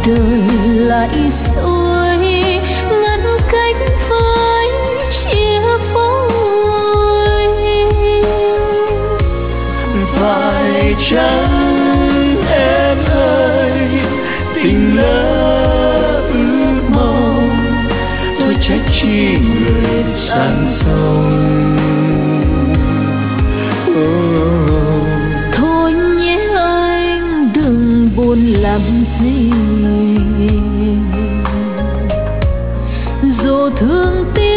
đời lại xuôi ngăn cách với chia phôi. Phải chăng em ơi tình lỡ ước mong, tôi trách chi người sang sông. Thôi nhé anh đừng buồn làm gì, dù thương tiếc